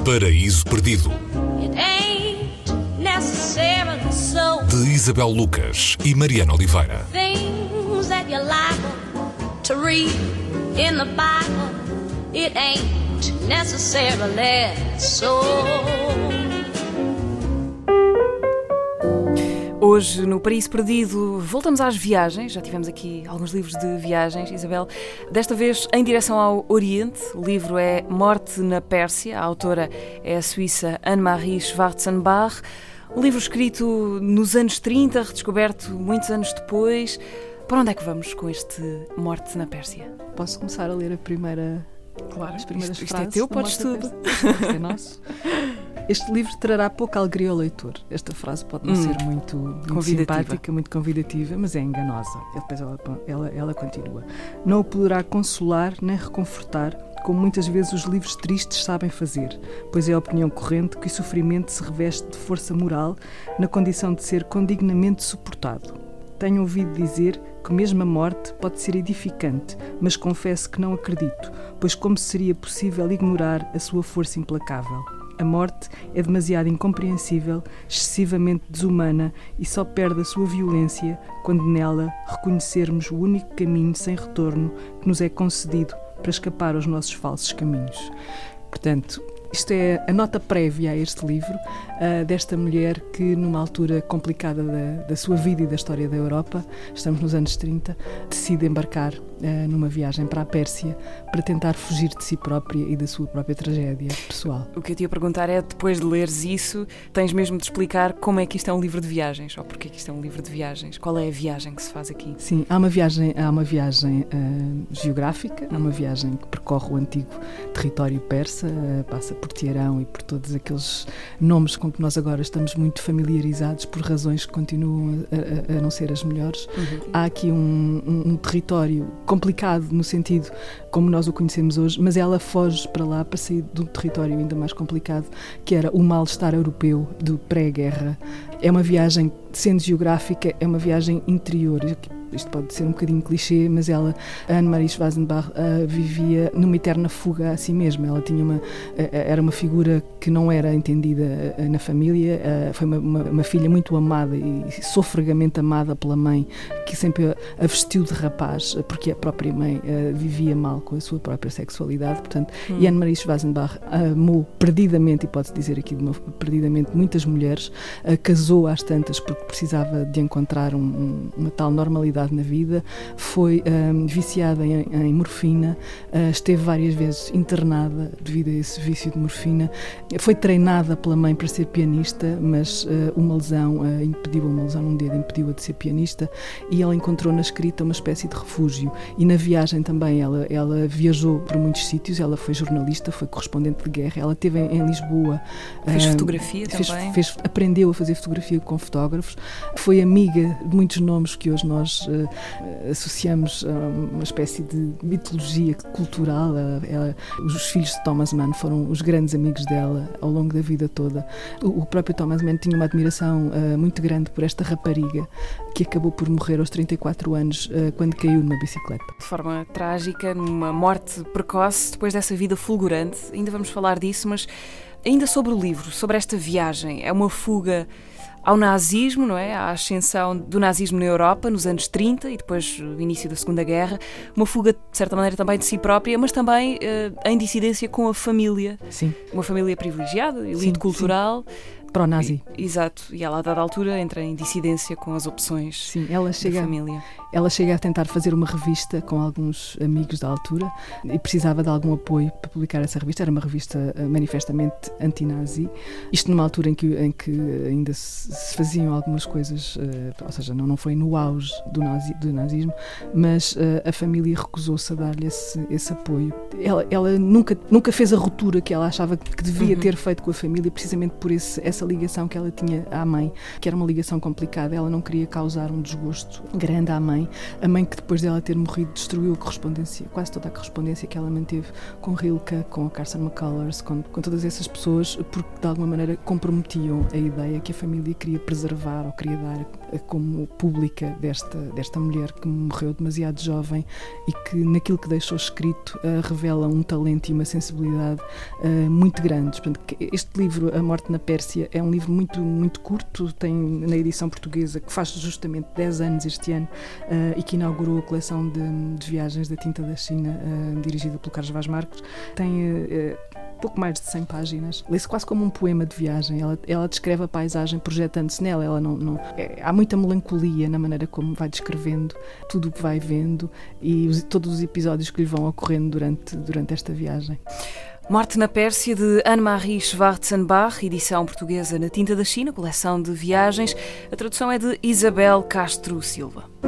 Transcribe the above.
Paraíso Perdido, It ain't necessarily so. de Isabel Lucas e Mariana Oliveira. Things that you're liable to read in the Bible, it ain't necessarily so. Hoje, no Paraíso Perdido, voltamos às viagens. Já tivemos aqui alguns livros de viagens, Isabel. Desta vez em direção ao Oriente. O livro é Morte na Pérsia. A autora é a suíça Anne-Marie Schwarzenbach. Um livro escrito nos anos 30, redescoberto muitos anos depois. Para onde é que vamos com este Morte na Pérsia? Posso começar a ler a primeira... Claro, as primeiras isto é frases teu, da podes Morte tudo. na Pérsia. Isto é nosso. Este livro trará pouca alegria ao leitor. Esta frase pode não ser muito simpática, muito convidativa, mas é enganosa. E depois ela continua. Não o poderá consolar nem reconfortar, como muitas vezes os livros tristes sabem fazer, pois é a opinião corrente que o sofrimento se reveste de força moral na condição de ser condignamente suportado. Tenho ouvido dizer que mesmo a morte pode ser edificante, mas confesso que não acredito, pois como seria possível ignorar a sua força implacável? A morte é demasiado incompreensível, excessivamente desumana e só perde a sua violência quando nela reconhecermos o único caminho sem retorno que nos é concedido para escapar aos nossos falsos caminhos. Portanto, isto é a nota prévia a este livro, desta mulher que, numa altura complicada da sua vida e da história da Europa, estamos nos anos 30, decide embarcar numa viagem para a Pérsia para tentar fugir de si própria e da sua própria tragédia pessoal. O que eu te ia perguntar é, depois de leres isso, tens mesmo de explicar como é que isto é um livro de viagens, ou porque é que isto é um livro de viagens. Qual é a viagem que se faz aqui? Sim, há uma viagem geográfica, há uma viagem que percorre o antigo território persa, passa por Teherão e por todos aqueles nomes com que nós agora estamos muito familiarizados por razões que continuam a não ser as melhores. Há aqui um território complicado no sentido como nós o conhecemos hoje, mas ela foge para lá para sair de um território ainda mais complicado, que era o mal-estar europeu do pré-guerra. É uma viagem, sendo geográfica, é uma viagem interior. Isto pode ser um bocadinho clichê, mas ela, a Anne-Marie Schwarzenbach, vivia numa eterna fuga a si mesma. Ela tinha era uma figura que não era entendida na família, foi uma filha muito amada e sofregamente amada pela mãe, que sempre a vestiu de rapaz, porque a própria mãe vivia mal com a sua própria sexualidade. Portanto, e Anne-Marie Schwarzenbach amou perdidamente, e pode-se dizer aqui perdidamente, muitas mulheres, casou às tantas porque precisava de encontrar uma tal normalidade na vida, foi viciada em morfina, esteve várias vezes internada devido a esse vício de morfina, foi treinada pela mãe para ser pianista, mas uma lesão num dedo impediu-a de ser pianista, e ela encontrou na escrita uma espécie de refúgio. E na viagem também ela viajou por muitos sítios, ela foi jornalista, foi correspondente de guerra, ela esteve em Lisboa, fez fotografia também, aprendeu a fazer fotografia com fotógrafos, foi amiga de muitos nomes que hoje nós associamos a uma espécie de mitologia cultural. Os filhos de Thomas Mann foram os grandes amigos dela ao longo da vida toda. O próprio Thomas Mann tinha uma admiração muito grande por esta rapariga que acabou por morrer aos 34 anos quando caiu numa bicicleta. De forma trágica, numa morte precoce, depois dessa vida fulgurante. Ainda vamos falar disso, mas ainda sobre o livro, sobre esta viagem. É uma fuga ao nazismo, não é? À ascensão do nazismo na Europa nos anos 30 e depois o início da Segunda Guerra. Uma fuga, de certa maneira, também de si própria, mas também em dissidência com a família. Sim. Uma família privilegiada, elite cultural. Sim. Pró-nazi. Exato. E ela, a dada altura, entra em dissidência com as opções da família. Ela chega a tentar fazer uma revista com alguns amigos da altura e precisava de algum apoio para publicar essa revista. Era uma revista manifestamente anti-nazi. Isto numa altura em que ainda se faziam algumas coisas, ou seja, não foi no auge do nazismo, mas a família recusou-se a dar-lhe esse apoio. Ela nunca fez a ruptura que ela achava que devia ter feito com a família, precisamente por essa ligação que ela tinha à mãe, que era uma ligação complicada. Ela não queria causar um desgosto grande à mãe. A mãe que depois dela ter morrido destruiu a correspondência, quase toda a correspondência que ela manteve com Rilke, com a Carson McCullers, com todas essas pessoas, porque de alguma maneira comprometiam a ideia que a família queria preservar ou queria dar como pública desta mulher que morreu demasiado jovem e que naquilo que deixou escrito revela um talento e uma sensibilidade muito grandes. Portanto, este livro, A Morte na Pérsia, é um livro muito, muito curto, tem na edição portuguesa, que faz justamente 10 anos este ano e que inaugurou a coleção de viagens da Tinta da China, dirigida pelo Carlos Vaz Marques. Tem pouco mais de 100 páginas. Lê-se quase como um poema de viagem. Ela descreve a paisagem projetando-se nela. Ela há muita melancolia na maneira como vai descrevendo tudo o que vai vendo e todos os episódios que lhe vão ocorrendo durante esta viagem. Morte na Pérsia, de Anne-Marie Schwarzenbach, edição portuguesa na Tinta da China, coleção de viagens. A tradução é de Isabel Castro Silva.